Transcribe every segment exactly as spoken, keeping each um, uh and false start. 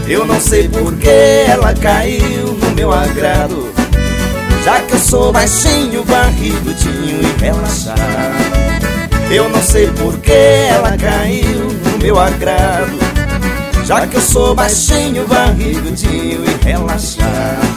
Eu não sei por que ela caiu no meu agrado, já que eu sou baixinho, barrigudinho e relaxado. Eu não sei por que ela caiu no meu agrado, já que eu sou baixinho, barrigudinho e relaxado.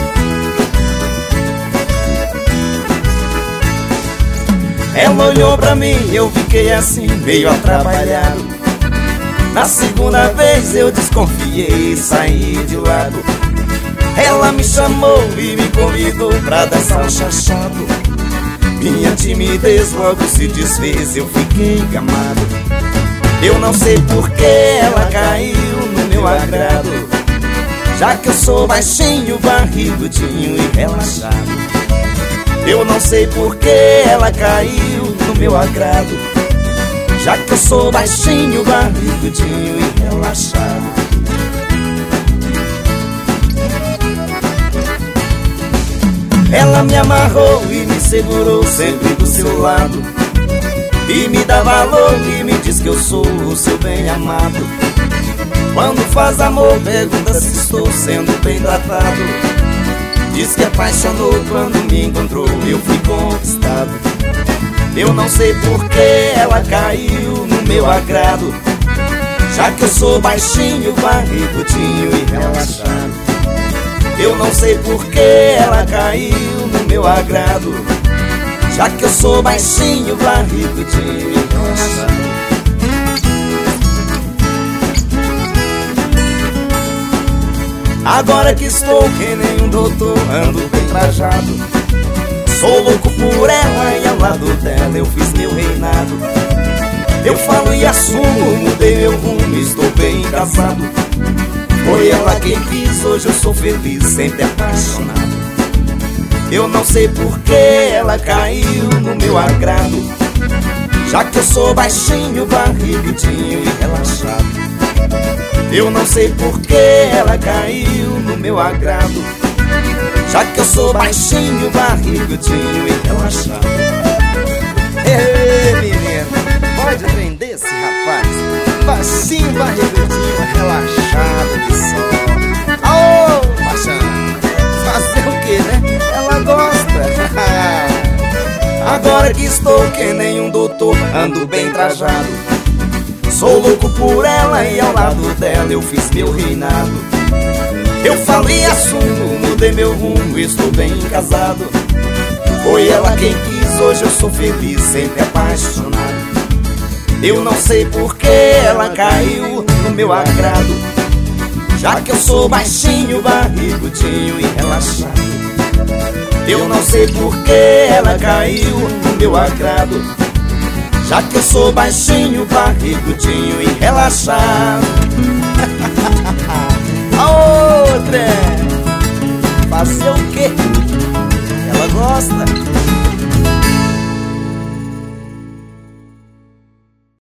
Ela olhou pra mim e eu fiquei assim, meio atrapalhado. Na segunda vez eu desconfiei e saí de lado. Ela me chamou e me convidou pra dançar um chachado. Minha timidez logo se desfez, eu fiquei encamado. Eu não sei por que ela caiu no meu agrado, já que eu sou baixinho, barrigudinho e relaxado. Eu não sei por que ela caiu no meu agrado, já que eu sou baixinho, barrigudinho e relaxado. Ela me amarrou e me segurou sempre do seu lado, e me dá valor e me diz que eu sou o seu bem amado. Quando faz amor pergunta se estou sendo bem tratado. Diz que apaixonou quando me encontrou, eu fui conquistado. Eu não sei por que ela caiu no meu agrado, já que eu sou baixinho, barrigudinho e relaxado. Eu não sei por que ela caiu no meu agrado, já que eu sou baixinho, barrigudinho e relaxado. Agora que estou que nem um doutor, ando bem trajado. Sou louco por ela e ao lado dela eu fiz meu reinado. Eu falo e assumo, mudei meu rumo, estou bem casado. Foi ela quem quis, hoje eu sou feliz, sempre apaixonado. Eu não sei por que ela caiu no meu agrado, já que eu sou baixinho, barrigudinho e relaxado. Eu não sei por que ela caiu no meu agrado, já que eu sou baixinho, barrigudinho e relaxado. Ei, menino, pode prender esse rapaz, baixinho, barrigudinho, relaxado que só. Aô, paixão, fazer o que, né? Ela gosta. Agora que estou que nem um doutor, ando bem trajado. Sou louco por ela e ao lado dela eu fiz meu reinado. Eu falo e assumo, mudei meu rumo, estou bem casado. Foi ela quem quis, hoje eu sou feliz, sempre apaixonado. Eu não sei por que ela caiu no meu agrado, já que eu sou baixinho, barrigudinho e relaxado. Eu não sei por que ela caiu no meu agrado, já que eu sou baixinho, barrigudinho e relaxado. A outra, fazer o quê? Ela gosta.